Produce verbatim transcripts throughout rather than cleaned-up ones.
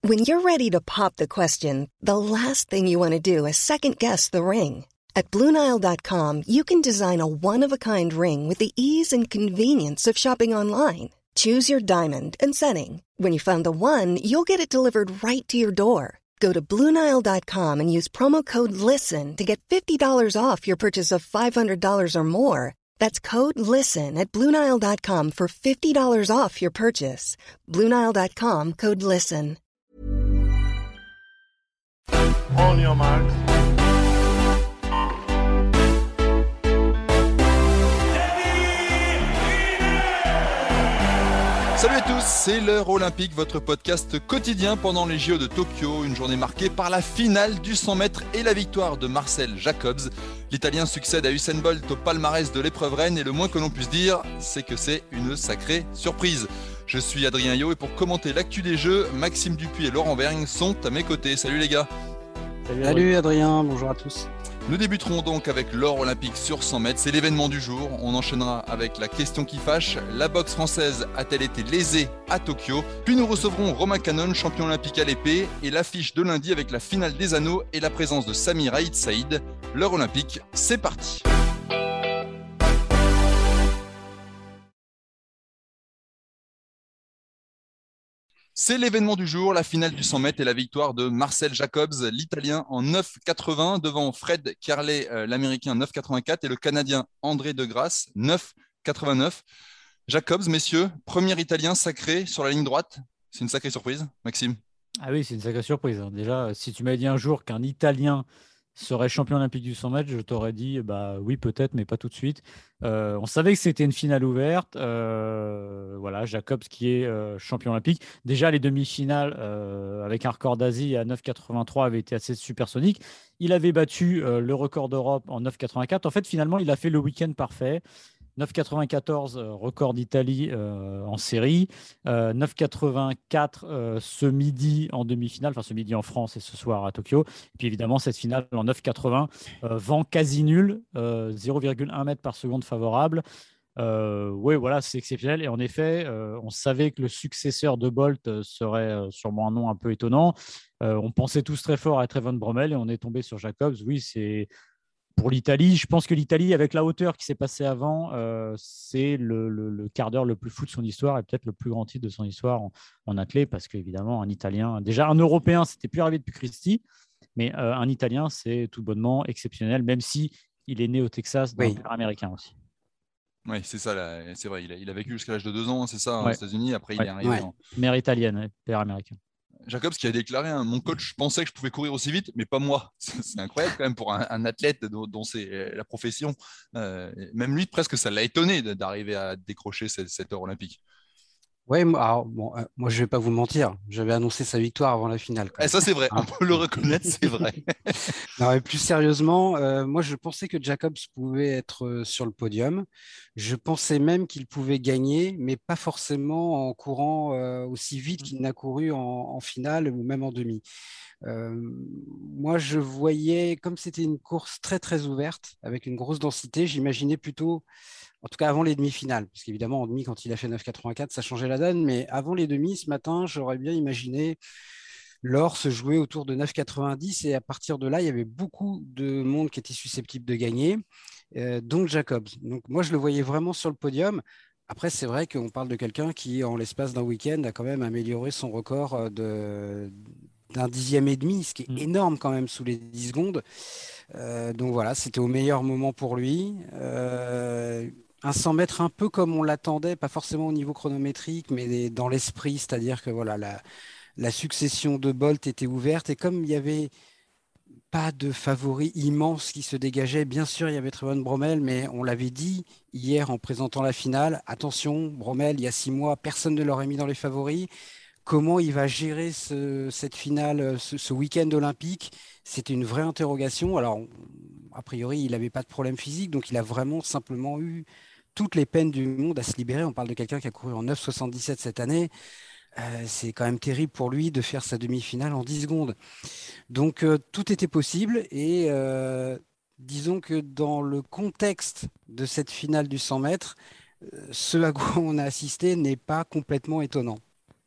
When you're ready to pop the question, the last thing you want to do is second-guess the ring. At Blue Nile dot com, you can design a one-of-a-kind ring with the ease and convenience of shopping online. Choose your diamond and setting. When you find the one, you'll get it delivered right to your door. Go to Blue Nile dot com and use promo code LISTEN to get fifty dollars off your purchase of five hundred dollars or more. That's code LISTEN at Blue Nile dot com for fifty dollars off your purchase. Blue Nile dot com, code LISTEN. On your marks. Salut à tous, c'est l'heure olympique, votre podcast quotidien pendant les J O de Tokyo, une journée marquée par la finale du cent mètres et la victoire de Marcel Jacobs. L'Italien succède à Usain Bolt au palmarès de l'épreuve reine et le moins que l'on puisse dire, c'est que c'est une sacrée surprise. Je suis Adrien Yo et pour commenter l'actu des Jeux, Maxime Dupuis et Laurent Vergne sont à mes côtés. Salut les gars. Salut, Salut Adrien, bonjour à tous. Nous débuterons donc avec l'or olympique sur cent mètres, c'est l'événement du jour. On enchaînera avec la question qui fâche. La boxe française a-t-elle été lésée à Tokyo? Puis nous recevrons Romain Canon, champion olympique à l'épée, et l'affiche de lundi avec la finale des anneaux et la présence de Samir Aïd Saïd. L'heure olympique, c'est parti. C'est l'événement du jour, la finale du cent mètres et la victoire de Marcel Jacobs, l'Italien en neuf quatre-vingts devant Fred Kerley, euh, l'Américain neuf quatre-vingt-quatre et le Canadien André Degrasse neuf quatre-vingt-neuf. Jacobs, messieurs, premier Italien sacré sur la ligne droite. C'est une sacrée surprise, Maxime? Ah oui, c'est une sacrée surprise. Déjà, si tu m'avais dit un jour qu'un Italien serait champion olympique du cent mètres, je t'aurais dit bah oui peut-être mais pas tout de suite. Euh, on savait que c'était une finale ouverte. Euh, voilà, Jacobs qui est euh, champion olympique. Déjà les demi-finales euh, avec un record d'Asie à neuf quatre-vingt-trois avaient été assez supersoniques. Il avait battu euh, le record d'Europe en neuf quatre-vingt-quatre. En fait finalement il a fait le week-end parfait. neuf quatre-vingt-quatorze, euh, record d'Italie euh, en série. Euh, neuf quatre-vingt-quatre euh, ce midi en demi-finale, enfin ce midi en France et ce soir à Tokyo. Et puis évidemment, cette finale en neuf quatre-vingts, euh, vent quasi nul, euh, zéro virgule un mètre par seconde favorable. Euh, oui, voilà, c'est exceptionnel. Et en effet, euh, on savait que le successeur de Bolt euh, serait euh, sûrement un nom un peu étonnant. Euh, on pensait tous très fort à Trevon Bromell et on est tombé sur Jacobs. Oui, c'est... Pour l'Italie, je pense que l'Italie, avec la hauteur qui s'est passée avant, euh, c'est le, le, le quart d'heure le plus fou de son histoire et peut-être le plus grand titre de son histoire en, en athlée, parce qu'évidemment, un Italien, déjà un Européen, c'était plus arrivé depuis Christie, mais euh, un Italien, c'est tout bonnement exceptionnel, même si il est né au Texas, d'un oui. père américain aussi. Oui, c'est ça, là, c'est vrai, il a, il a vécu jusqu'à l'âge de deux ans, c'est ça, ouais. aux États-Unis, après ouais. il est arrivé ouais. en... Mère italienne, père américain. Jacobs qui a déclaré hein, mon coach pensait que je pouvais courir aussi vite, mais pas moi. C'est incroyable quand même pour un, un athlète dont, dont c'est la profession. Euh, même lui, presque, ça l'a étonné d'arriver à décrocher cette, cette heure olympique. Oui, alors, bon, euh, moi je vais pas vous mentir, j'avais annoncé sa victoire avant la finale. Et ça c'est vrai, hein, on peut le reconnaître, c'est vrai. Non, mais plus sérieusement, euh, moi je pensais que Jacobs pouvait être euh, sur le podium. Je pensais même qu'il pouvait gagner, mais pas forcément en courant euh, aussi vite qu'il n'a couru en, en finale ou même en demi. Euh, moi je voyais, comme c'était une course très très ouverte, avec une grosse densité, j'imaginais plutôt... En tout cas, avant les demi-finales, parce qu'évidemment, en demi, quand il a fait neuf quatre-vingt-quatre, ça changeait la donne. Mais avant les demi, ce matin, j'aurais bien imaginé l'or se jouer autour de neuf quatre-vingt-dix. Et à partir de là, il y avait beaucoup de monde qui était susceptible de gagner, euh, donc Jacobs. Donc moi, je le voyais vraiment sur le podium. Après, c'est vrai qu'on parle de quelqu'un qui, en l'espace d'un week-end, a quand même amélioré son record de... d'un dixième et demi, ce qui est mmh. énorme quand même sous les dix secondes. Euh, donc voilà, c'était au meilleur moment pour lui. Euh, un cent mètres un peu comme on l'attendait, pas forcément au niveau chronométrique, mais dans l'esprit, c'est-à-dire que voilà, la, la succession de Bolt était ouverte et comme il n'y avait pas de favori immense qui se dégageait, bien sûr il y avait Trevon Bromell, mais on l'avait dit hier en présentant la finale, attention, Bromell, il y a six mois, personne ne l'aurait mis dans les favoris. Comment il va gérer ce, cette finale, ce, ce week-end olympique? C'était une vraie interrogation. Alors, a priori, il n'avait pas de problème physique, donc il a vraiment simplement eu toutes les peines du monde à se libérer. On parle de quelqu'un qui a couru en neuf soixante-dix-sept cette année. Euh, c'est quand même terrible pour lui de faire sa demi-finale en dix secondes. Donc, euh, tout était possible. Et euh, disons que dans le contexte de cette finale du cent mètres, euh, ce à quoi on a assisté n'est pas complètement étonnant.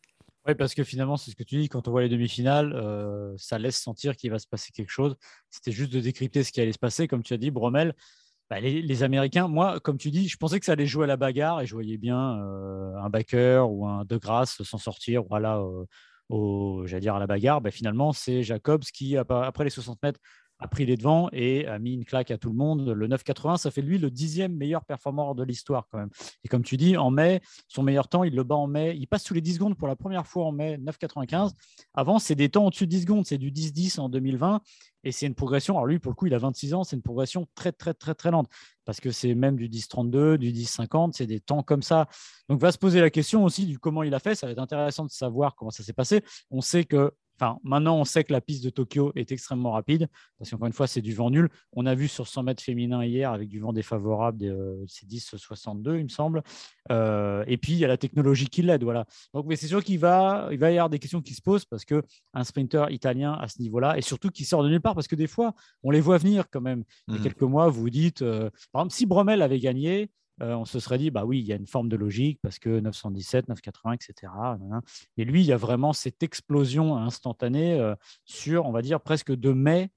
Oui, parce que finalement, c'est ce que tu dis, quand on voit les demi-finales, euh, ça laisse sentir qu'il va se passer quelque chose. C'était juste de décrypter ce qui allait se passer. Comme tu as dit, Bromel, bah, les, les Américains, moi, comme tu dis, je pensais que ça allait jouer à la bagarre et je voyais bien euh, un Baker ou un De Grasse s'en sortir voilà, euh, au, j'allais dire à la bagarre. Bah, finalement, c'est Jacobs qui, après les soixante mètres, a pris les devants et a mis une claque à tout le monde. Le neuf quatre-vingts, ça fait de lui le dixième meilleur performeur de l'histoire quand même. Et comme tu dis, en mai, son meilleur temps, il le bat en mai. Il passe sous les dix secondes pour la première fois en mai, neuf quatre-vingt-quinze. Avant, c'est des temps au-dessus de dix secondes. C'est du dix dix en deux mille vingt. Et c'est une progression. Alors lui, pour le coup, il a vingt-six ans. C'est une progression très, très, très, très lente. Parce que c'est même du dix trente-deux, du dix cinquante. C'est des temps comme ça. Donc, va se poser la question aussi du comment il a fait. Ça va être intéressant de savoir comment ça s'est passé. On sait que Enfin, maintenant, on sait que la piste de Tokyo est extrêmement rapide, parce qu'encore une fois, c'est du vent nul. On a vu sur cent mètres féminin hier, avec du vent défavorable, euh, c'est dix soixante-deux, il me semble. Euh, et puis, il y a la technologie qui l'aide. Voilà. Donc, mais c'est sûr qu'il va, il va y avoir des questions qui se posent, parce qu'un sprinter italien à ce niveau-là, et surtout qui sort de nulle part, parce que des fois, on les voit venir quand même. Il y a quelques mois, vous vous dites, euh, par exemple, si Bromel avait gagné, Euh, on se serait dit, bah oui, il y a une forme de logique parce que neuf cent dix-sept, neuf quatre-vingts, et cetera. Et lui, il y a vraiment cette explosion instantanée euh, sur, on va dire, presque de mai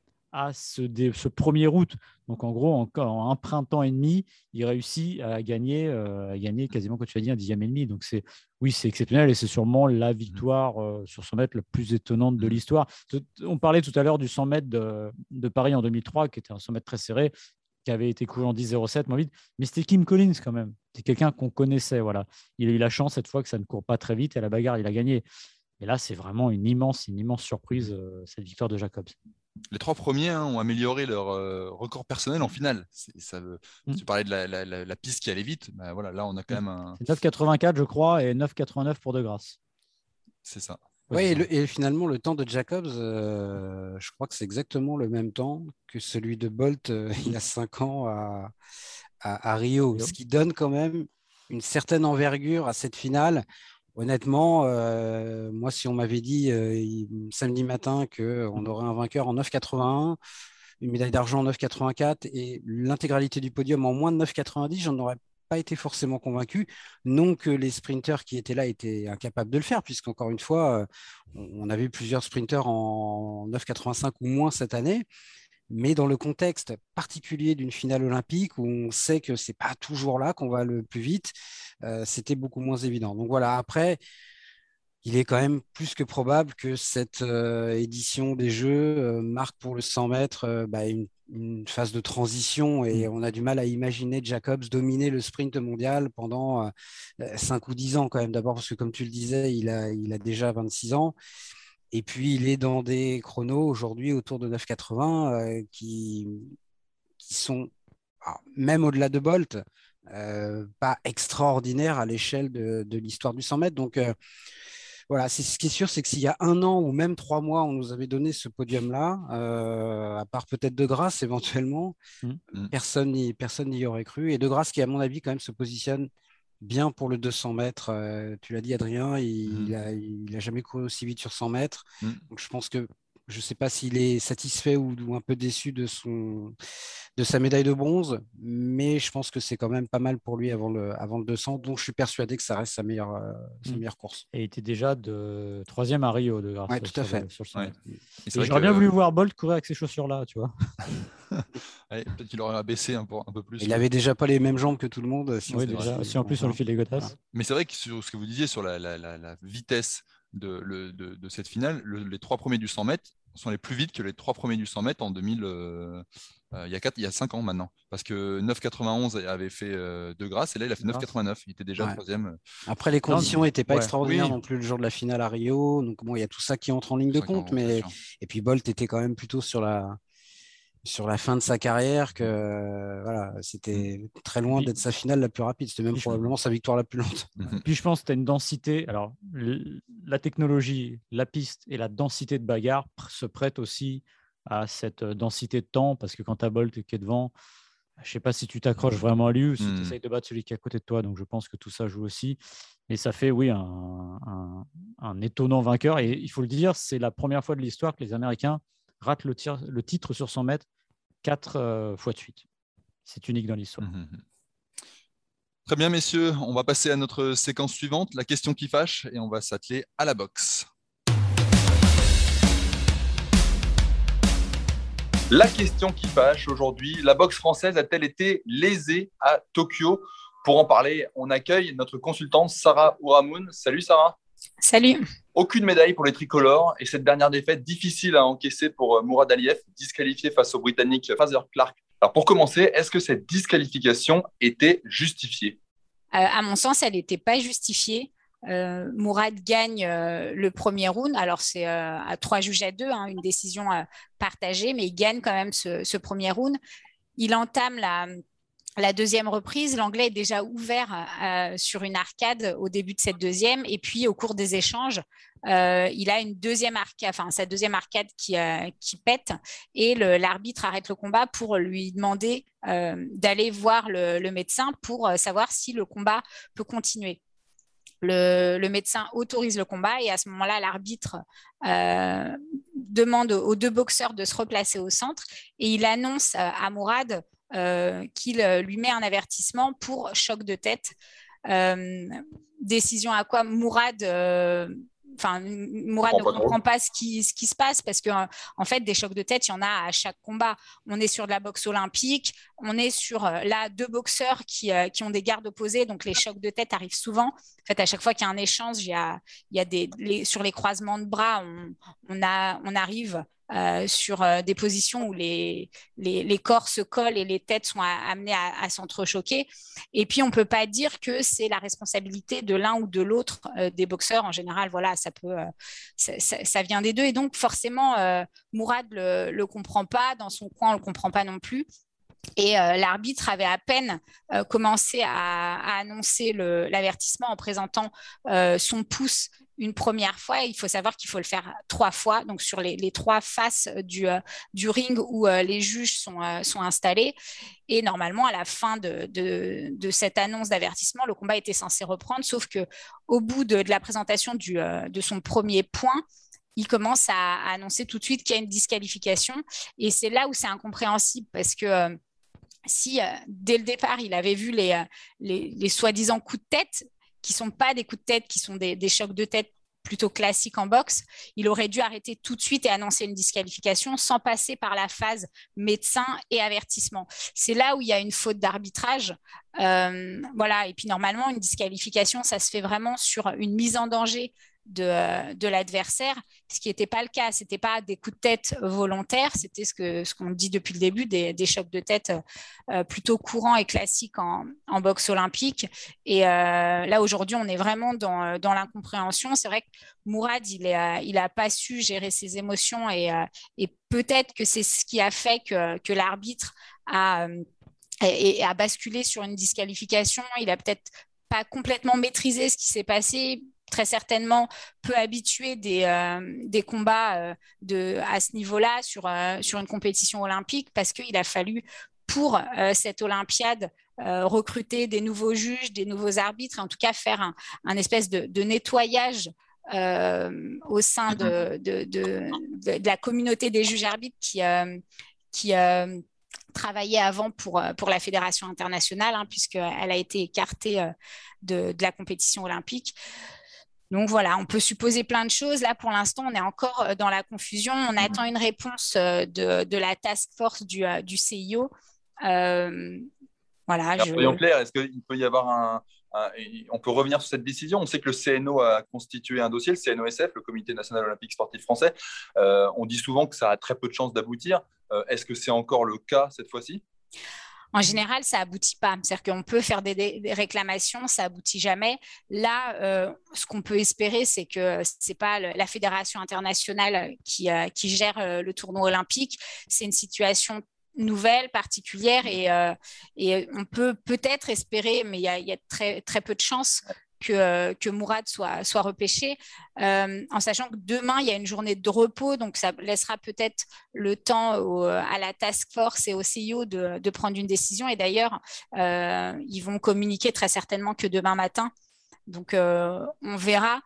à ce, dé, ce premier août. Donc, en gros, en, en un printemps et demi, il réussit à gagner, euh, à gagner quasiment, comme tu as dit, un dixième et demi. Donc, c'est, oui, c'est exceptionnel et c'est sûrement la victoire euh, sur cent mètres la plus étonnante de l'histoire. On parlait tout à l'heure du cent mètres de, de Paris en deux mille trois, qui était un cent mètres très serré, qui avait été couru en dix zéro sept, moins vite, mais c'était Kim Collins quand même. C'est quelqu'un qu'on connaissait. Voilà. Il a eu la chance cette fois que ça ne court pas très vite et à la bagarre, il a gagné. Et là, c'est vraiment une immense, une immense surprise, euh, cette victoire de Jacobs. Les trois premiers hein, ont amélioré leur euh, record personnel en finale. C'est, ça, mmh. Tu parlais de la, la, la, la piste qui allait vite. Ben voilà, là, on a quand même un. C'est neuf quatre-vingt-quatre, je crois, et neuf quatre-vingt-neuf pour De Grasse. C'est ça. Oui, et, le, et finalement, le temps de Jacobs, euh, je crois que c'est exactement le même temps que celui de Bolt euh, il y a cinq ans à, à, à Rio, ce qui donne quand même une certaine envergure à cette finale. Honnêtement, euh, moi, si on m'avait dit euh, samedi matin qu'on aurait un vainqueur en neuf quatre-vingt-un, une médaille d'argent en neuf quatre-vingt-quatre et l'intégralité du podium en moins de neuf quatre-vingt-dix, j'en aurais pas été forcément convaincu. Non que les sprinters qui étaient là étaient incapables de le faire, puisqu'encore une fois, on a vu plusieurs sprinters en neuf quatre-vingt-cinq ou moins cette année. Mais dans le contexte particulier d'une finale olympique où on sait que c'est pas toujours là qu'on va le plus vite, euh, c'était beaucoup moins évident. Donc voilà, après, il est quand même plus que probable que cette euh, édition des Jeux euh, marque pour le cent mètres euh, bah, une, une phase de transition et mmh. on a du mal à imaginer Jacobs dominer le sprint mondial pendant euh, cinq ou dix ans quand même. D'abord parce que comme tu le disais, il a, il a déjà vingt-six ans. Et puis, il est dans des chronos aujourd'hui autour de neuf quatre-vingts euh, qui, qui sont, alors, même au-delà de Bolt, euh, pas extraordinaires à l'échelle de, de l'histoire du cent mètres. Donc, euh, voilà, c'est, ce qui est sûr, c'est que s'il y a un an ou même trois mois, on nous avait donné ce podium-là, euh, à part peut-être De Grasse éventuellement, mmh. personne n'y personne n'y aurait cru. Et De Grasse qui, à mon avis, quand même se positionne bien pour le deux cents mètres. Euh, tu l'as dit, Adrien, il n'a mmh. il a jamais couru aussi vite sur cent mètres. Mmh. Donc, je pense que je ne sais pas s'il est satisfait ou, ou un peu déçu de, son, de sa médaille de bronze, mais je pense que c'est quand même pas mal pour lui avant le, avant le deux cents. Donc, je suis persuadé que ça reste sa meilleure, euh, sa mmh. meilleure course. Et il était déjà de troisième à Rio, De Grasse. Oui, tout à fait. Le, sur le ouais. J'aurais que... bien voulu voir Bolt courir avec ces chaussures-là, tu vois. Ouais, peut-être qu'il aurait abaissé un peu, un peu plus. Il n'avait déjà pas les mêmes jambes que tout le monde. Si, oui, déjà, si en plus sur le fil des Gotas. Voilà. Mais c'est vrai que sur ce que vous disiez sur la, la, la, la vitesse de, le, de, de cette finale, le, les trois premiers du cent mètres sont les plus vite que les trois premiers du cent mètres en deux mille, euh, euh, il y a quatre, il y a cinq ans maintenant. Parce que neuf quatre-vingt-onze avait fait euh, De Grasse et là il a fait neuf quatre-vingt-neuf. Il était déjà ouais. troisième. Après les conditions n'étaient pas ouais. extraordinaires oui. non plus le jour de la finale à Rio. Donc bon, il y a tout ça qui entre en ligne de compte. Mais... Et puis Bolt était quand même plutôt sur la... sur la fin de sa carrière que euh, voilà, c'était très loin d'être sa finale la plus rapide. C'était même probablement sa victoire la plus lente. Puis je pense que tu as une densité. Alors, la technologie, la piste et la densité de bagarre se prêtent aussi à cette densité de temps parce que quand tu as Bolt qui est devant, je ne sais pas si tu t'accroches vraiment à lui ou si mmh. tu essayes de battre celui qui est à côté de toi. Donc, je pense que tout ça joue aussi. Et ça fait, oui, un, un, un étonnant vainqueur. Et il faut le dire, c'est la première fois de l'histoire que les Américains rate le, tir, le titre sur cent mètres quatre euh, fois de suite. C'est unique dans l'histoire. Mmh. Très bien, messieurs, on va passer à notre séquence suivante, la question qui fâche, et on va s'atteler à la boxe. La question qui fâche aujourd'hui, la boxe française a-t-elle été lésée à Tokyo? Pour en parler, on accueille notre consultante Sarah Ouramoun. Salut Sarah. Salut. Aucune médaille pour les tricolores et cette dernière défaite difficile à encaisser pour Mourad Aliyev, disqualifié face au Britannique Fraser Clark. Alors pour commencer, est-ce que cette disqualification était justifiée? euh, À mon sens, elle n'était pas justifiée. Euh, Mourad gagne euh, le premier round. Alors, c'est euh, à trois juges à deux, hein, une décision euh, partagée, mais il gagne quand même ce, ce premier round. Il entame la, la deuxième reprise. L'Anglais est déjà ouvert euh, sur une arcade au début de cette deuxième. Et puis, au cours des échanges, euh, il a une deuxième arcade, enfin, sa deuxième arcade qui, euh, qui pète. Et le, l'arbitre arrête le combat pour lui demander euh, d'aller voir le, le médecin pour savoir si le combat peut continuer. Le, le médecin autorise le combat et à ce moment-là, l'arbitre euh, demande aux deux boxeurs de se replacer au centre et il annonce à Mourad euh, qu'il lui met un avertissement pour choc de tête. Euh, décision à quoi Mourad... Euh, Enfin, Mourad ne comprend pas ce qui, ce qui se passe parce qu'en en fait, des chocs de tête, il y en a à chaque combat. On est sur de la boxe olympique, on est sur là deux boxeurs qui, euh, qui ont des gardes opposés, donc les chocs de tête arrivent souvent. En fait, à chaque fois qu'il y a un échange, il y a, il y a des, les, sur les croisements de bras, on, on, a, on arrive euh, sur euh, des positions où les, les, les corps se collent et les têtes sont à, amenées à, à s'entrechoquer. Et puis, on ne peut pas dire que c'est la responsabilité de l'un ou de l'autre euh, des boxeurs. En général, voilà, ça peut, euh, ça, ça, ça vient des deux. Et donc, forcément, euh, Mourad ne le, le comprend pas. Dans son coin, on ne le comprend pas non plus. Et euh, l'arbitre avait à peine euh, commencé à, à annoncer le, l'avertissement en présentant euh, son pouce une première fois. Il faut savoir qu'il faut le faire trois fois, donc sur les, les trois faces du, euh, du ring où euh, les juges sont, euh, sont installés. Et normalement, à la fin de, de, de cette annonce d'avertissement, le combat était censé reprendre, sauf qu'au bout de, de la présentation du, euh, de son premier point, il commence à, à annoncer tout de suite qu'il y a une disqualification. Et c'est là où c'est incompréhensible parce que euh, si euh, dès le départ, il avait vu les, euh, les, les soi-disant coups de tête, qui ne sont pas des coups de tête, qui sont des, des chocs de tête plutôt classiques en boxe, il aurait dû arrêter tout de suite et annoncer une disqualification sans passer par la phase médecin et avertissement. C'est là où il y a une faute d'arbitrage. Euh, voilà. Et puis normalement, une disqualification, ça se fait vraiment sur une mise en danger de, de l'adversaire, ce qui n'était pas le cas. Ce n'était pas des coups de tête volontaires, c'était ce, que, ce qu'on dit depuis le début, des, des chocs de tête euh, plutôt courants et classiques en, en boxe olympique. Et euh, là, aujourd'hui, on est vraiment dans, dans l'incompréhension. C'est vrai que Mourad, il n'a il a pas su gérer ses émotions et, euh, et peut-être que c'est ce qui a fait que, que l'arbitre a, et, a basculé sur une disqualification. Il n'a peut-être pas complètement maîtrisé ce qui s'est passé, très certainement peu habitué des, euh, des combats euh, de, à ce niveau-là sur, euh, sur une compétition olympique parce qu'il a fallu pour euh, cette Olympiade euh, recruter des nouveaux juges, des nouveaux arbitres, et en tout cas faire un, un espèce de, de nettoyage euh, au sein de, de, de, de, de la communauté des juges arbitres qui, euh, qui euh, travaillait avant pour, pour la Fédération internationale, hein, puisqu'elle a été écartée euh, de, de la compétition olympique. Donc voilà, on peut supposer plein de choses. Là, pour l'instant, on est encore dans la confusion. On attend une réponse de, de la task force du, du C I O. Euh, voilà. Alors, je... soyons clairs, est-ce qu'il peut y avoir un, un... On peut revenir sur cette décision? On sait que le C N O a constitué un dossier, le C N O S F, le Comité national olympique sportif français. Euh, on dit souvent que ça a très peu de chances d'aboutir. Euh, est-ce que c'est encore le cas cette fois-ci? En général, ça aboutit pas. C'est-à-dire qu'on peut faire des, des réclamations, ça aboutit jamais. Là, euh, ce qu'on peut espérer, c'est que c'est pas le, la fédération internationale qui, euh, qui gère euh, le tournoi olympique. C'est une situation nouvelle, particulière, et, euh, et on peut peut-être espérer, mais il y a, y a très, très peu de chances que, que Mourad soit, soit repêché, euh, en sachant que demain, il y a une journée de repos, donc ça laissera peut-être le temps au, à la task force et au C I O de, de prendre une décision. Et d'ailleurs, euh, ils vont communiquer très certainement que demain matin. Donc, euh, on verra.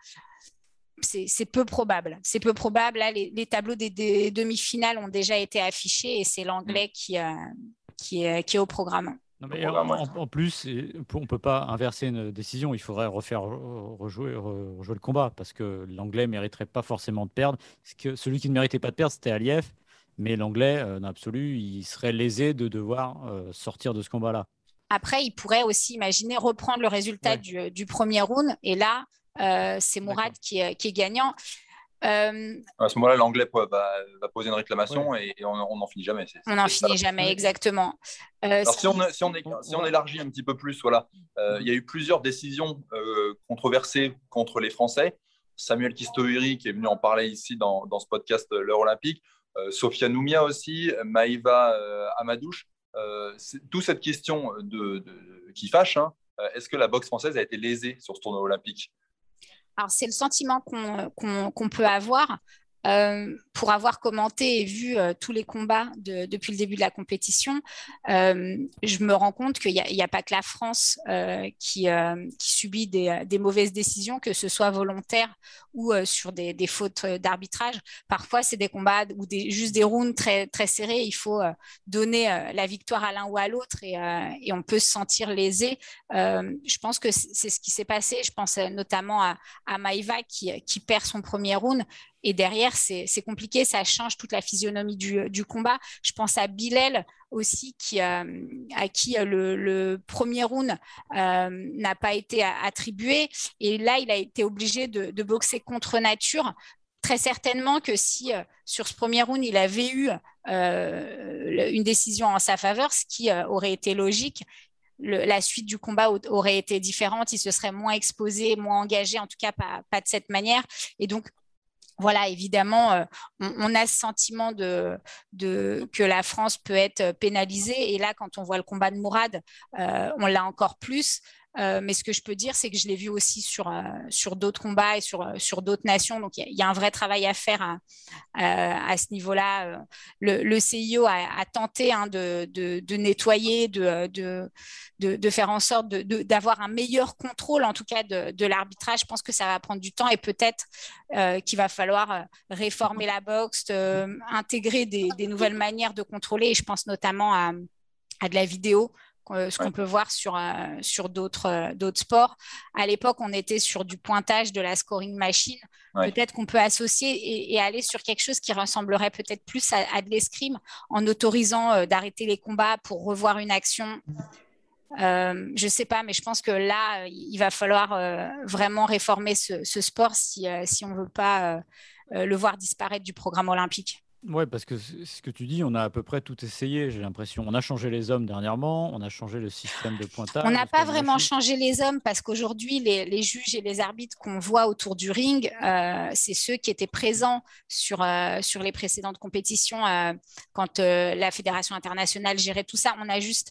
C'est, c'est peu probable. C'est peu probable. Là, les, les tableaux des, des demi-finales ont déjà été affichés et c'est l'anglais qui, euh, qui, est, qui est au programme. Non, mais en, en, en plus, on ne peut pas inverser une décision. Il faudrait refaire rejouer, rejouer le combat parce que l'Anglais ne mériterait pas forcément de perdre. Parce que celui qui ne méritait pas de perdre, c'était Aliev. Mais l'Anglais, euh, dans l'absolu, il serait lésé de devoir euh, sortir de ce combat-là. Après, il pourrait aussi imaginer reprendre le résultat ouais. du, du premier round. Et là, euh, c'est Mourad qui est, qui est gagnant. Euh, à ce moment-là, l'Anglais va, va poser une réclamation ouais. et, et on n'en finit jamais. C'est, on n'en finit jamais, exactement. Euh, Alors, si on, si, on est, si on élargit un petit peu plus, voilà, euh, il y a eu plusieurs décisions euh, controversées contre les Français. Samuel Kistouri, qui est venu en parler ici dans, dans ce podcast L'Heure Olympique, euh, Sofia Noumia aussi, Maïva euh, Amadouche. Euh, toute cette question de, de, qui fâche, hein, est-ce que la boxe française a été lésée sur ce tournoi olympique ? Alors, c'est le sentiment qu'on, qu'on, qu'on peut avoir. Euh, pour avoir commenté et vu euh, tous les combats de, depuis le début de la compétition, euh, je me rends compte qu'il n'y a, a pas que la France euh, qui, euh, qui subit des, des mauvaises décisions, que ce soit volontaire ou euh, sur des, des fautes d'arbitrage. Parfois, c'est des combats ou des, juste des rounds très, très serrés. Il faut euh, donner euh, la victoire à l'un ou à l'autre et, euh, et on peut se sentir lésé. Euh, je pense que c'est, c'est ce qui s'est passé. Je pense notamment à, à Maïva qui, qui perd son premier round. Et derrière, c'est, c'est compliqué, ça change toute la physionomie du, du combat. Je pense à Bilal aussi, qui, euh, à qui le, le premier round euh, n'a pas été attribué. Et là, il a été obligé de, de boxer contre nature. Très certainement que si euh, sur ce premier round, il avait eu euh, une décision en sa faveur, ce qui euh, aurait été logique, Le, la suite du combat aurait été différente. Il se serait moins exposé, moins engagé, en tout cas pas, pas de cette manière. Et donc, voilà, évidemment, euh, on, on a ce sentiment de, de, que la France peut être pénalisée. Et là, quand on voit le combat de Mourad, euh, on l'a encore plus. Euh, mais ce que je peux dire, c'est que je l'ai vu aussi sur, euh, sur d'autres combats et sur, sur d'autres nations. Donc, il y, y a un vrai travail à faire à, à, à ce niveau-là. Le, le C I O a, a tenté hein, de, de, de nettoyer, de, de, de, de faire en sorte de, de, d'avoir un meilleur contrôle, en tout cas, de, de l'arbitrage. Je pense que ça va prendre du temps et peut-être euh, qu'il va falloir réformer la boxe, euh, intégrer des, des nouvelles manières de contrôler. Et je pense notamment à, à de la vidéo. Ce qu'on peut voir sur, euh, sur d'autres, euh, d'autres sports. À l'époque, on était sur du pointage de la scoring machine. Ouais. Peut-être qu'on peut associer et, et aller sur quelque chose qui ressemblerait peut-être plus à, à de l'escrime en autorisant euh, d'arrêter les combats pour revoir une action. Euh, je ne sais pas, mais je pense que là, il va falloir euh, vraiment réformer ce, ce sport si, euh, si on ne veut pas euh, le voir disparaître du programme olympique. Oui, parce que ce que tu dis, on a à peu près tout essayé, j'ai l'impression. On a changé les hommes dernièrement, on a changé le système de pointage. On n'a pas vraiment changé les hommes parce qu'aujourd'hui, les, les juges et les arbitres qu'on voit autour du ring, euh, c'est ceux qui étaient présents sur, euh, sur les précédentes compétitions euh, quand euh, la Fédération internationale gérait tout ça. On a juste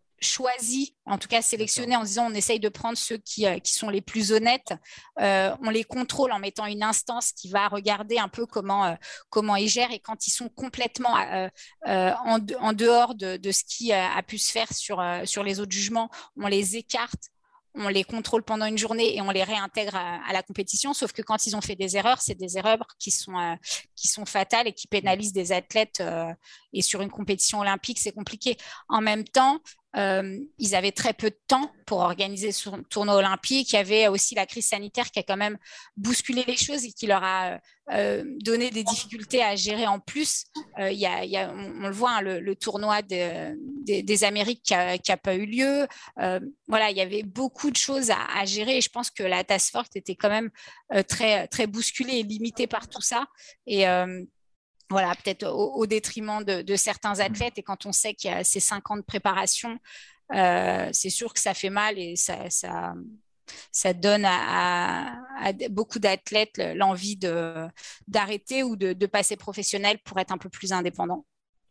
choisi, en tout cas sélectionné en disant on essaye de prendre ceux qui, euh, qui sont les plus honnêtes, euh, on les contrôle en mettant une instance qui va regarder un peu comment, euh, comment ils gèrent et quand ils sont complètement euh, euh, en, de, en dehors de, de ce qui euh, a pu se faire sur, euh, sur les autres jugements, on les écarte, on les contrôle pendant une journée et on les réintègre à, à la compétition, sauf que quand ils ont fait des erreurs, c'est des erreurs qui sont, euh, qui sont fatales et qui pénalisent des athlètes euh, et sur une compétition olympique, c'est compliqué. En même temps, Euh, ils avaient très peu de temps pour organiser ce tournoi olympique. Il y avait aussi la crise sanitaire qui a quand même bousculé les choses et qui leur a euh, donné des difficultés à gérer en plus. Euh, il y a, il y a, on, on le voit, hein, le, le tournoi de, de, des Amériques qui n'a pas eu lieu. Euh, voilà, il y avait beaucoup de choses à, à gérer et je pense que la task force était quand même euh, très, très bousculée et limitée par tout ça. Et euh, Voilà, peut-être au, au détriment de, de certains athlètes. Et quand on sait qu'il y a ces cinq ans de préparation, euh, c'est sûr que ça fait mal et ça, ça, ça donne à, à, à beaucoup d'athlètes l'envie de, d'arrêter ou de, de passer professionnel pour être un peu plus indépendant.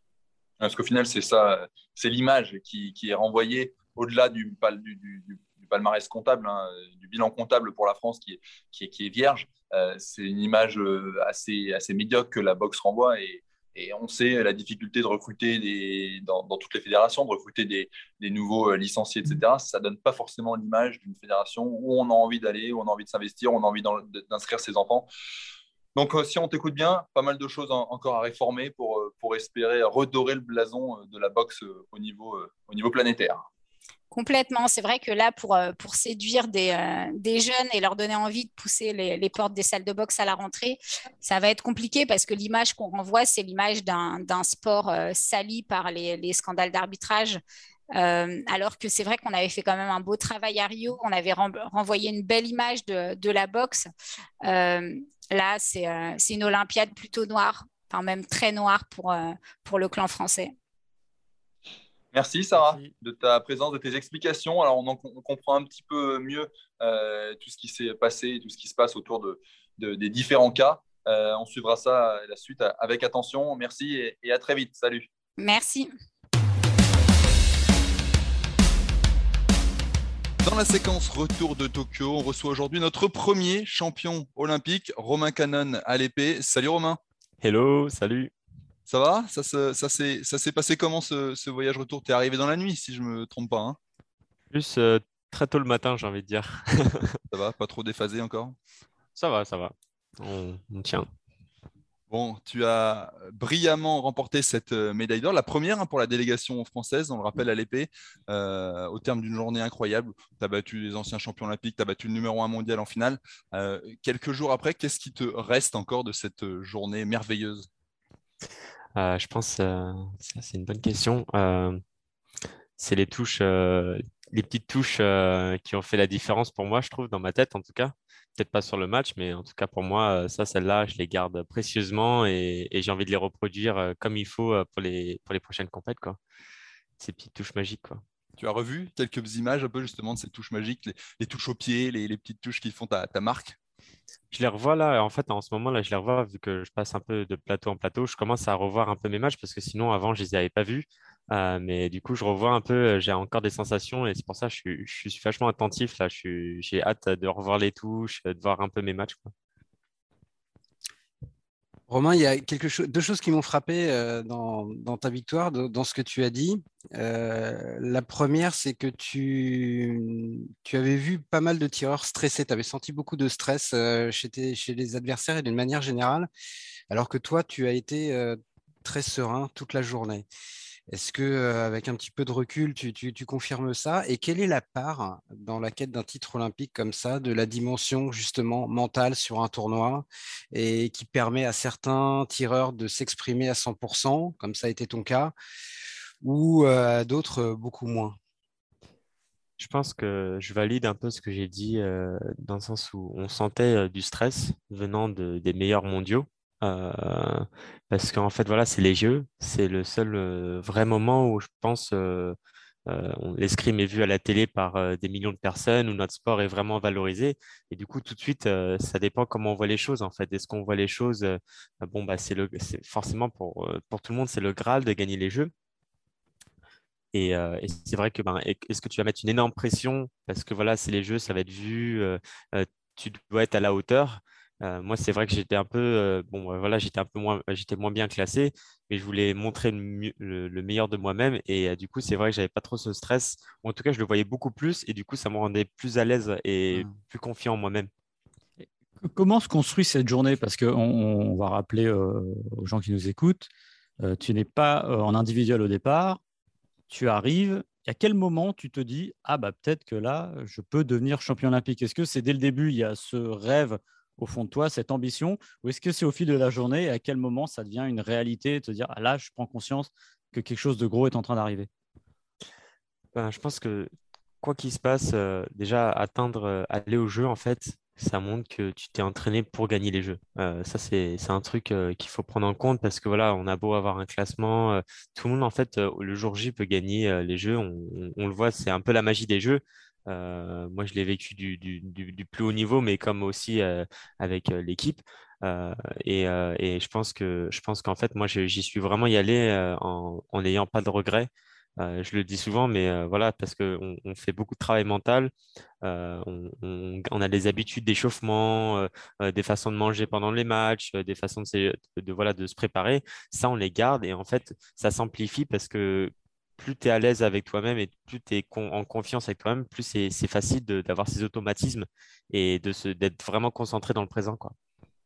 Parce qu'au final, c'est ça, c'est l'image qui, qui est renvoyée au-delà du, du, du, du palmarès comptable, hein, du bilan comptable pour la France qui est, qui est, qui est vierge. Euh, c'est une image assez, assez médiocre que la boxe renvoie et, et on sait la difficulté de recruter des, dans, dans toutes les fédérations, de recruter des, des nouveaux licenciés, et cetera. Ça ne donne pas forcément l'image d'une fédération où on a envie d'aller, où on a envie de s'investir, où on a envie d'inscrire ses enfants. Donc, euh, si on t'écoute bien, pas mal de choses en, encore à réformer pour, pour espérer redorer le blason de la boxe au niveau, au niveau planétaire. Complètement. C'est vrai que là, pour, euh, pour séduire des, euh, des jeunes et leur donner envie de pousser les, les portes des salles de boxe à la rentrée, ça va être compliqué parce que l'image qu'on renvoie, c'est l'image d'un, d'un sport euh, sali par les, les scandales d'arbitrage. Euh, alors que c'est vrai qu'on avait fait quand même un beau travail à Rio, on avait ren- renvoyé une belle image de, de la boxe. Euh, Là, c'est euh, c'est une Olympiade plutôt noire, enfin même très noire pour, euh, pour le clan français. Merci Sarah Merci. de ta présence, de tes explications. Alors on, en, on comprend un petit peu mieux euh, tout ce qui s'est passé, tout ce qui se passe autour de, de- des différents cas. Euh, on suivra ça la suite avec attention. Merci et, et à très vite. Salut. Merci. Dans la séquence retour de Tokyo, on reçoit aujourd'hui notre premier champion olympique, Romain Canon à l'épée. Salut Romain, Hello, salut. ça va? Ça, se- ça s'est ça s'est passé comment ce, ce voyage retour? T'es arrivé dans la nuit si je me trompe pas, hein? Plus euh, très tôt le matin, j'ai envie de dire. Ça va? Pas trop déphasé encore? Ça va, ça va. On, on tient. Bon, tu as brillamment remporté cette euh, médaille d'or, la première hein, pour la délégation française, on le rappelle à l'épée, euh, au terme d'une journée incroyable. Tu as battu les anciens champions olympiques, tu as battu le numéro un mondial en finale. Euh, quelques jours après, qu'est-ce qui te reste encore de cette euh, journée merveilleuse? Euh, je pense, euh, ça c'est une bonne question. Euh, c'est les touches, euh, les petites touches euh, qui ont fait la différence pour moi, je trouve, dans ma tête en tout cas. Peut-être pas sur le match, mais en tout cas pour moi, euh, ça, celles-là, je les garde précieusement et, et j'ai envie de les reproduire euh, comme il faut euh, pour les, pour les prochaines compètes, quoi. Ces petites touches magiques, quoi. Tu as revu quelques images un peu justement de ces touches magiques, les, les touches au pied, les, les petites touches qui font ta, ta marque? Je les revois là, en fait, en ce moment là, je les revois vu que je passe un peu de plateau en plateau. Je commence à revoir un peu mes matchs parce que sinon, avant, je les avais pas vus. Euh, mais du coup, je revois un peu, euh, j'ai encore des sensations et c'est pour ça que je suis, je suis vachement attentif là. Je suis, j'ai hâte de revoir les touches, de voir un peu mes matchs, quoi. Romain, il y a quelque chose, deux choses qui m'ont frappé euh, dans, dans ta victoire, de- dans ce que tu as dit. Euh, la première, c'est que tu, tu avais vu pas mal de tireurs stressés. Tu avais senti beaucoup de stress euh, chez, tes- chez les adversaires et d'une manière générale, alors que toi, tu as été euh, très serein toute la journée. Est-ce que, euh, avec un petit peu de recul, tu, tu- tu confirmes ça? Et quelle est la part dans la quête d'un titre olympique comme ça, de la dimension justement mentale sur un tournoi et qui permet à certains tireurs de s'exprimer à cent pour cent, comme ça a été ton cas, ou euh, à d'autres euh, beaucoup moins? Je pense que je valide un peu ce que j'ai dit euh, dans le sens où on sentait euh, du stress venant de, des meilleurs mondiaux. Euh, Parce qu'en fait, voilà, c'est les Jeux. C'est le seul euh, vrai moment où je pense euh, euh, on- l'escrime est vu à la télé par euh, des millions de personnes, où notre sport est vraiment valorisé. Et du coup, tout de suite, euh, ça dépend comment on voit les choses, en fait. Est-ce qu'on voit les choses, euh, bon, bah, c'est le, c'est forcément pour, euh, pour tout le monde, c'est le Graal de gagner les Jeux. Et, euh, et c'est vrai que ben, est-ce que tu vas mettre une énorme pression parce que voilà, c'est les jeux, ça va être vu, euh, euh, tu dois être à la hauteur. Euh, moi, c'est vrai que j'étais un peu, euh, bon, euh, voilà, j'étais un peu moins, j'étais moins bien classé, mais je voulais montrer le, mieux- le- le meilleur de moi-même. Et euh, du coup, c'est vrai que j'avais pas trop ce stress. En tout cas, je le voyais beaucoup plus, et du coup, ça me rendait plus à l'aise et Hmm. plus confiant en moi-même. Comment se construit cette journée? Parce qu'on on va rappeler euh, aux gens qui nous écoutent, euh, tu n'es pas euh, en individuel au départ, tu arrives. À quel moment tu te dis, ah bah peut-être que là, je peux devenir champion olympique? Est-ce que c'est dès le début, il y a ce rêve au fond de toi, cette ambition, ou est-ce que c'est au fil de la journée, et à quel moment ça devient une réalité, de te dire, ah là, je prends conscience que quelque chose de gros est en train d'arriver? Ben, je pense que quoi qu'il se passe, euh, déjà atteindre, euh, aller au jeu, en fait, ça montre que tu t'es entraîné pour gagner les jeux. Euh, ça, c'est, c'est un truc euh, qu'il faut prendre en compte parce que voilà, on a beau avoir un classement, euh, tout le monde, en fait, euh, le jour J peut gagner euh, les jeux. On, on- on le voit, c'est un peu la magie des jeux. Euh, moi, je l'ai vécu du, du, du, du plus haut niveau, mais comme aussi euh, avec euh, l'équipe. Euh, et, euh, et je pense que je pense qu'en fait, moi, je- j'y suis vraiment y allé euh, en en n'ayant pas de regrets. Euh, je le dis souvent, mais euh, voilà, parce qu'on on fait beaucoup de travail mental, euh, on, on- on a des habitudes d'échauffement, euh, euh, des façons de manger pendant les matchs, euh, des façons de, se- de, voilà, de se préparer. Ça, on les garde et en fait, ça s'amplifie parce que plus tu es à l'aise avec toi-même et plus tu es en confiance avec toi-même, plus c'est c'est facile de- d'avoir ces automatismes et de se, d'être vraiment concentré dans le présent, quoi.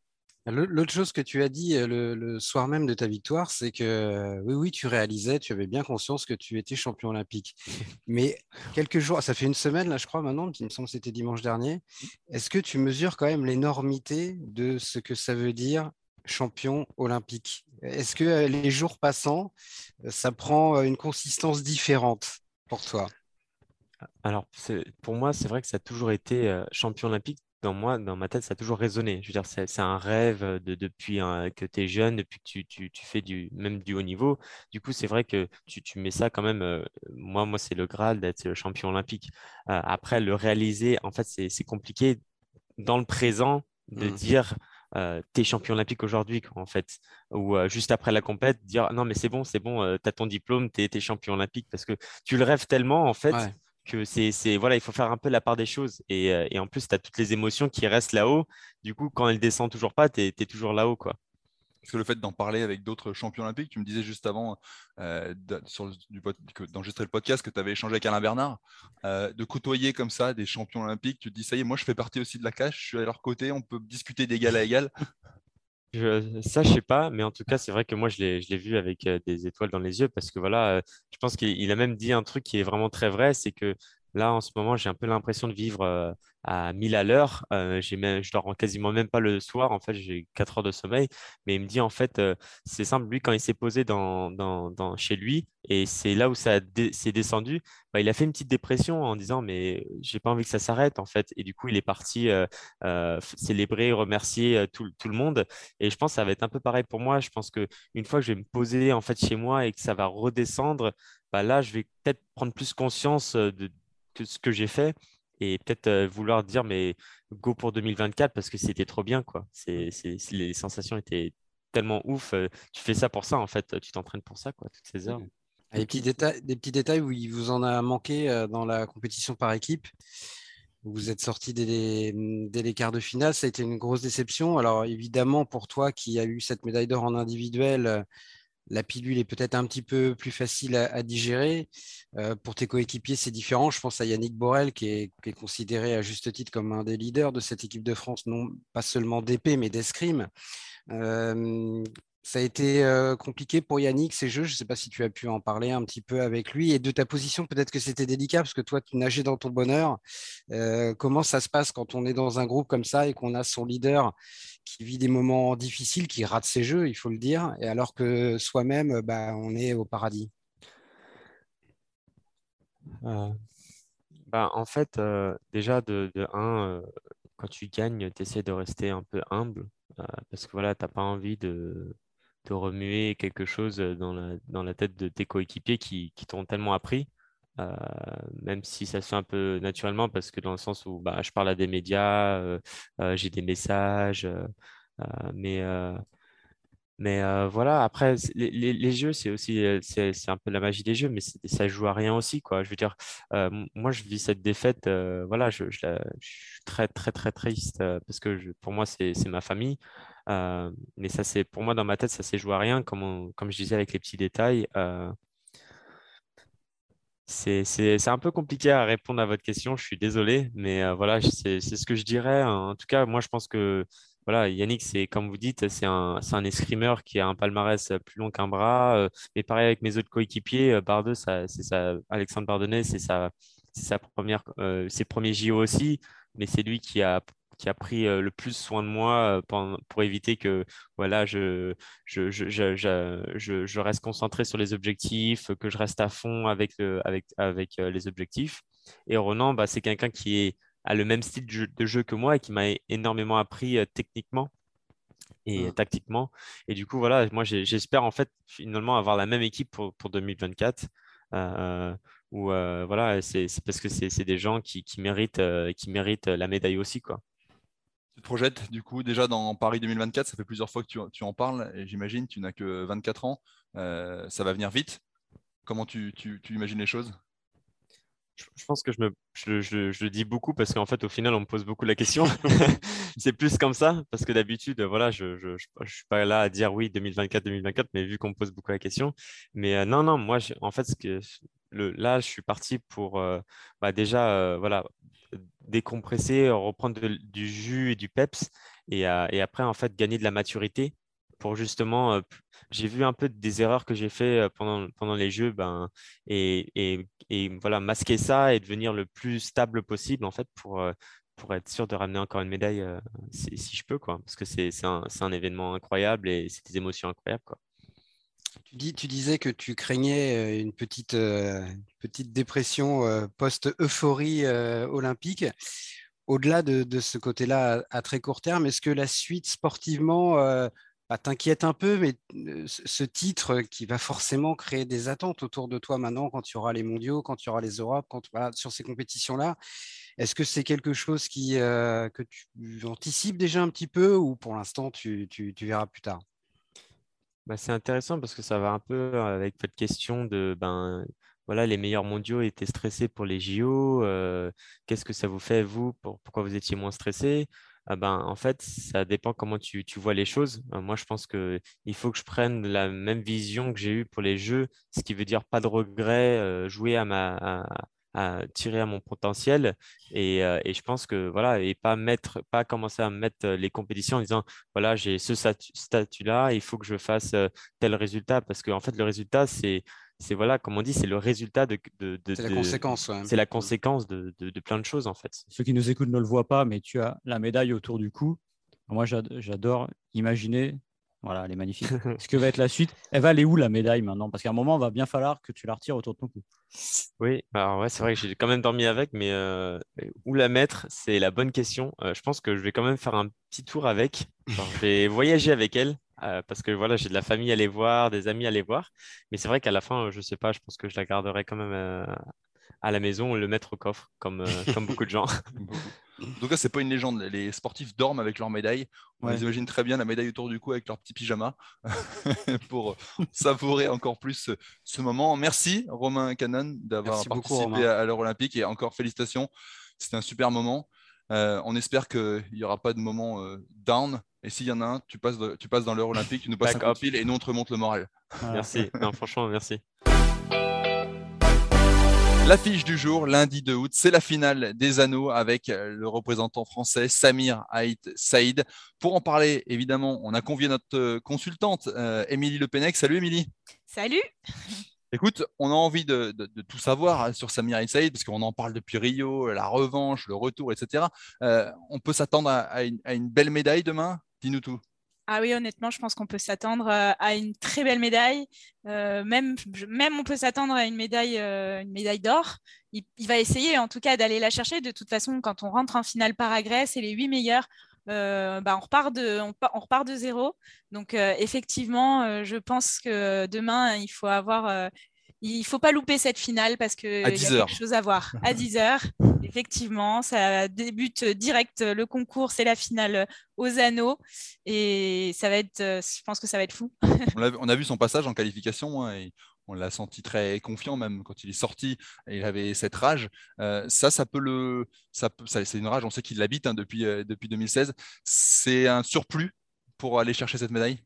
Le- L'autre chose que tu as dit euh, le, le soir même de ta victoire, c'est que euh, oui, oui, tu réalisais, tu avais bien conscience que tu étais champion olympique. Mais quelques jours, ça fait une semaine, là, je crois, maintenant, il me semble que c'était dimanche dernier. Est-ce que tu mesures quand même l'énormité de ce que ça veut dire champion olympique? Est-ce que euh, les jours passant, euh, ça prend euh, une consistance différente pour toi? Alors, c'est- pour moi, c'est vrai que ça a toujours été euh, champion olympique. Dans moi, dans ma tête, ça a toujours résonné. Je veux dire, c'est c'est un rêve euh, de, depuis hein, que tu es jeune, depuis que tu, tu, tu fais du, même du haut niveau. Du coup, c'est vrai que tu, tu mets ça quand même. Euh, moi, moi c'est le Graal d'être le champion olympique. Euh, après, le réaliser, en fait, c'est c'est compliqué dans le présent de Hmm. dire euh, t'es champion olympique aujourd'hui, quoi, en fait. Ou euh, juste après la compète, dire non, mais c'est bon, c'est bon, euh, t'as ton diplôme, t'es, t'es champion olympique. Parce que tu le rêves tellement, en fait, Ouais. que c'est, c'est, voilà, il faut faire un peu la part des choses. Et, euh, et en plus, tu as toutes les émotions qui restent là-haut. Du coup, quand elles descendent toujours pas, tu es, toujours là-haut, quoi. Parce que le fait d'en parler avec d'autres champions olympiques, tu me disais juste avant euh, de- sur le- du pod- que- d'enregistrer le podcast que tu avais échangé avec Alain Bernard, euh, de côtoyer comme ça des champions olympiques, tu te dis ça y est, moi je fais partie aussi de la cage, je suis à leur côté, on peut discuter d'égal à égal. Je, ça, je sais pas, mais en tout cas, c'est vrai que moi, je l'ai, je l'ai vu avec euh, des étoiles dans les yeux parce que voilà, euh, je pense qu'il il a même dit un truc qui est vraiment très vrai, c'est que là, en ce moment, j'ai un peu l'impression de vivre euh, à mille à l'heure. Euh, j'ai même, je dors quasiment même pas le soir. En fait, j'ai quatre heures de sommeil. Mais il me dit, en fait, euh, c'est simple, lui, quand il s'est posé dans, dans, dans- chez lui, et c'est là où ça a dé- s'est descendu, bah, il a fait une petite dépression en disant, mais j'ai pas envie que ça s'arrête, en fait. Et du coup, il est parti euh, euh, célébrer, remercier euh, tout, tout le monde. Et je pense que ça va être un peu pareil pour moi. Je pense que une fois que je vais me poser en fait chez moi et que ça va redescendre, bah là, je vais peut-être prendre plus conscience euh, de, de ce que j'ai fait et peut-être euh, vouloir dire mais go pour deux mille vingt-quatre parce que c'était trop bien quoi. C'est, c'est, c'est- les sensations étaient tellement ouf. Euh, tu fais ça pour ça en fait. Tu t'entraînes pour ça quoi, toutes ces heures. Ah, Des petits détails, des petits détails où il vous en a manqué euh, dans la compétition par équipe. Vous êtes sorti dès les, dès les quarts de finale, ça a été une grosse déception. Alors évidemment, pour toi qui as eu cette médaille d'or en individuel, euh, la pilule est peut-être un petit peu plus facile à, à digérer. Euh, pour tes coéquipiers, c'est différent. Je pense à Yannick Borel, qui est, qui est considéré à juste titre comme un des leaders de cette équipe de France, non pas seulement d'épée, mais d'escrime. Euh, Ça a été euh, compliqué pour Yannick, ces jeux. Je ne sais pas si tu as pu en parler un petit peu avec lui. Et de ta position, peut-être que c'était délicat parce que toi, tu nageais dans ton bonheur. Euh, comment ça se passe quand on est dans un groupe comme ça et qu'on a son leader qui vit des moments difficiles, qui rate ses jeux, il faut le dire, et alors que soi-même, bah, on est au paradis. Euh, bah, en fait, euh, déjà de, de un, euh, quand tu gagnes, tu essaies de rester un peu humble euh, parce que voilà, tu n'as pas envie de, de remuer quelque chose dans la, dans la tête de tes coéquipiers qui, qui t'ont tellement appris. Euh, Même si ça se fait un peu naturellement parce que dans le sens où bah, je parle à des médias, euh, euh, j'ai des messages, euh, euh, mais, euh, mais euh, voilà, après, c'est- les, les- les jeux, c'est aussi euh, c'est, c'est un peu la magie des jeux, mais c'est- ça joue à rien aussi, quoi. Je veux dire, euh, m- moi, je vis cette défaite, euh, voilà, je, je, la- je suis très, très, très triste euh, parce que je- pour moi, c'est c'est ma famille. Euh, mais ça, c'est pour moi, dans ma tête, ça s'est joué à rien, comme, on- comme je disais avec les petits détails. Euh, c'est, c'est, c'est un peu compliqué à répondre à votre question, je suis désolé, mais euh, voilà, c'est, c'est ce que je dirais. En tout cas, moi, je pense que voilà, Yannick, c'est comme vous dites, c'est un, c'est un escrimeur qui a un palmarès plus long qu'un bras. Euh, mais pareil avec mes autres coéquipiers, euh, Bardeux, ça, c'est ça, Alexandre Bardonnay, c'est sa, c'est sa première, euh, ses premiers J O aussi, mais c'est lui qui a, qui a pris euh, le plus soin de moi euh, pendant- pour éviter que voilà, je, je, je, je, je, je- je reste concentré sur les objectifs, que je reste à fond avec, le- avec, avec euh, les objectifs. Et Ronan, bah, c'est quelqu'un qui est, a le même style de jeu, de jeu que moi et qui m'a énormément appris euh, techniquement et euh, Mm. tactiquement. Et du coup, voilà, moi, j'ai- j'espère en fait finalement avoir la même équipe pour, pour deux mille vingt-quatre. Euh, où euh, voilà, c'est c'est parce que c'est c'est des gens qui, qui méritent, euh, qui méritent la médaille aussi, quoi. Tu te projettes du coup déjà dans Paris deux mille vingt-quatre, ça fait plusieurs fois que tu, tu en parles et j'imagine tu n'as que vingt-quatre ans. Euh, ça va venir vite. Comment tu, tu, tu imagines les choses? Je je pense que je, me, je, je- je le dis beaucoup parce qu'en fait, au final, on me pose beaucoup la question. C'est plus comme ça parce que d'habitude, voilà, je je, je, je suis pas là à dire oui, deux mille vingt-quatre, deux mille vingt-quatre, mais vu qu'on me pose beaucoup la question. Mais euh, non, non, moi, je- en fait, ce que, le, là, je suis parti pour euh, bah, déjà, euh, voilà, décompresser, reprendre de- du jus et du peps et, euh, et après, en fait, gagner de la maturité pour justement, euh, p- j'ai vu un peu des erreurs que j'ai fait euh, pendant, pendant les jeux ben, et, et, et voilà, masquer ça et devenir le plus stable possible en fait pour, euh, pour être sûr de ramener encore une médaille euh, si, si je peux, quoi. Parce que c'est c'est un, c'est un événement incroyable et c'est des émotions incroyables, quoi. Tu dis, tu disais que tu craignais euh, une petite, euh, une petite dépression euh, post-euphorie euh, olympique. Au-delà de, de ce côté-là à, à très court terme, est-ce que la suite sportivement euh, bah, t'inquiète un peu, mais euh, ce ce titre qui va forcément créer des attentes autour de toi maintenant quand il y aura les mondiaux, quand il y aura les Europes, quand, voilà, sur ces compétitions-là, est-ce que c'est quelque chose qui, euh, que tu anticipes déjà un petit peu ou pour l'instant tu, tu, tu verras plus tard? Bah, c'est intéressant parce que ça va un peu avec votre question de ben voilà, les meilleurs mondiaux étaient stressés pour les J O. Euh, qu'est-ce que ça vous fait, vous, pour, pourquoi vous étiez moins stressé? Ah ben, en fait, ça dépend comment tu, tu vois les choses. Euh, moi, je pense que il faut que je prenne la même vision que j'ai eue pour les Jeux, ce qui veut dire pas de regret, euh, jouer à ma, à, à tirer à mon potentiel. Et, euh, et je pense que voilà, et pas mettre, pas commencer à mettre les compétitions en disant voilà, j'ai ce statu- statut-là, il faut que je fasse euh, tel résultat. Parce qu'en fait, le résultat, c'est, c'est voilà, comme on dit, c'est le résultat de, de, de- C'est la de- conséquence. Ouais. c'est la conséquence de, de, de plein de choses, en fait. Ceux qui nous écoutent ne le voient pas, mais tu as la médaille autour du cou. Moi, j'ad- j'adore imaginer. Voilà, elle est magnifique. Ce que va être la suite. Elle va aller où la médaille maintenant? Parce qu'à un moment, il va bien falloir que tu la retires autour de ton cou. Oui, alors ouais, c'est vrai que j'ai quand même dormi avec, mais euh, où la mettre, c'est la bonne question. Euh, je pense que je vais quand même faire un petit tour avec. Genre, je vais voyager avec elle euh, parce que voilà, j'ai de la famille à aller voir, des amis à aller voir. Mais c'est vrai qu'à la fin, euh, je sais pas, je pense que je la garderai quand même euh, à la maison, le mettre au coffre, comme, euh, comme beaucoup de gens. Beaucoup. En tout cas, c'est pas une légende. Les sportifs dorment avec leur médaille. On Ouais. les imagine très bien la médaille autour du cou avec leur petit pyjama pour savourer encore plus ce, ce moment. Merci Romain Canon d'avoir Merci beaucoup, participé Romain. à, à l'heure olympique et encore félicitations. C'était un super moment. Euh, on espère qu'il n'y aura pas de moment euh, down. Et s'il y en a un, tu passes, de- tu passes dans l'heure olympique, tu nous passes un coup de D'accord. fil et nous on te remonte le moral. Voilà. Merci. Non, franchement, merci. L'affiche du jour, lundi deux août, c'est la finale des anneaux avec le représentant français Samir Ait Saïd. Pour en parler, évidemment, on a convié notre consultante, euh, Émilie Le Pennec. Salut Émilie. Salut. Écoute, on a envie de, de- de tout savoir sur Samir Ait Saïd parce qu'on en parle depuis Rio, la revanche, le retour, et cetera. Euh, on peut s'attendre à, à une, à une belle médaille demain? Dis-nous tout. Ah oui, honnêtement, je pense qu'on peut s'attendre euh, à une très belle médaille. Euh, même, je- même on peut s'attendre à une médaille, euh, une médaille d'or. Il, il va essayer en tout cas d'aller la chercher. De toute façon, quand on rentre en finale par agrès, et les huit meilleurs, euh, bah, on, repart de, on, pa- on repart de zéro. Donc euh, effectivement, euh, je pense que demain, il faut avoir, euh, il faut pas louper cette finale parce À qu'il y a dix quelque heures. chose à voir. À dix heures, effectivement, ça débute direct le concours, c'est la finale aux anneaux. Et ça va être, euh, je pense que ça va être fou. On a, on a vu son passage en qualification, hein, et on l'a senti très confiant même quand il est sorti. Et il avait cette rage. Euh, ça, ça peut le, ça, peut- ça- c'est une rage. On sait qu'il l'habite hein, depuis, euh, depuis deux mille seize. C'est un surplus pour aller chercher cette médaille.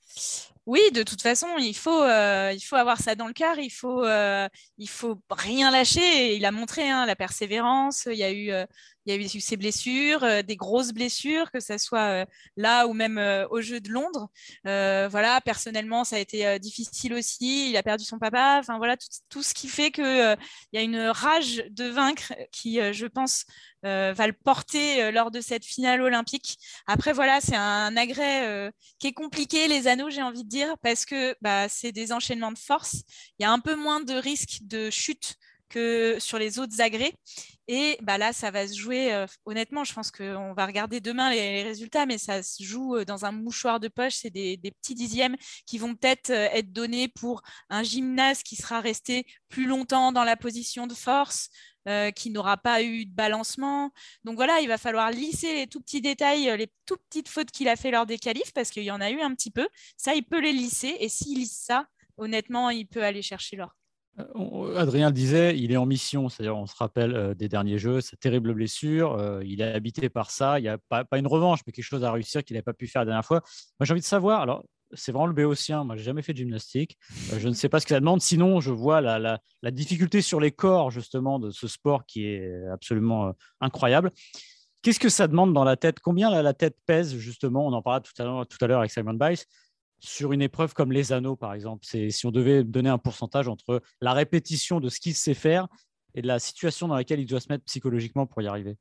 Oui, de toute façon, il faut, euh, il faut avoir ça dans le cœur, il faut, euh, il faut rien lâcher. Et il a montré hein, la persévérance. Il y a eu, euh, il y a eu ses blessures, euh, des grosses blessures, que ce soit euh, là ou même euh, aux Jeux de Londres. Euh, voilà, personnellement, ça a été euh, difficile aussi. Il a perdu son papa. Enfin voilà, tout, tout ce qui fait que euh, il y a une rage de vaincre qui, euh, je pense, euh, va le porter euh, lors de cette finale olympique. Après voilà, c'est un agrès euh, qui est compliqué, les anneaux, j'ai envie de dire, parce que bah, c'est des enchaînements de force. Il y a un peu moins de risque de chute que sur les autres agrès. Et bah, là, ça va se jouer, euh, honnêtement, je pense qu'on va regarder demain les, les résultats, mais ça se joue euh, dans un mouchoir de poche. C'est des, des petits dixièmes qui vont peut-être euh, être donnés pour un gymnaste qui sera resté plus longtemps dans la position de force, euh, qui n'aura pas eu de balancement. Donc voilà, il va falloir lisser les tout petits détails, les tout petites fautes qu'il a fait lors des qualifs, parce qu'il y en a eu un petit peu. Ça, il peut les lisser. Et s'il lisse ça, honnêtement, il peut aller chercher l'or. Euh, on- Adrien le disait, il est en mission, c'est-à-dire on se rappelle euh, des derniers jeux, sa terrible blessure, euh, il est habité par ça, il n'y a pas, pas une revanche, mais quelque chose à réussir qu'il n'avait pas pu faire la dernière fois. Moi j'ai envie de savoir, alors c'est vraiment le béotien. Moi, j'ai jamais fait de gymnastique. Euh, je ne sais pas ce que ça demande. Sinon, je vois la, la, la difficulté sur les corps, justement, de ce sport qui est absolument euh, incroyable. Qu'est-ce que ça demande dans la tête? Combien la, la tête pèse, justement? On en parlait tout à l'heure, tout à l'heure avec Simone Biles. Sur une épreuve comme les anneaux, par exemple. C'est, si on devait donner un pourcentage entre la répétition de ce qu'il sait faire et de la situation dans laquelle il doit se mettre psychologiquement pour y arriver.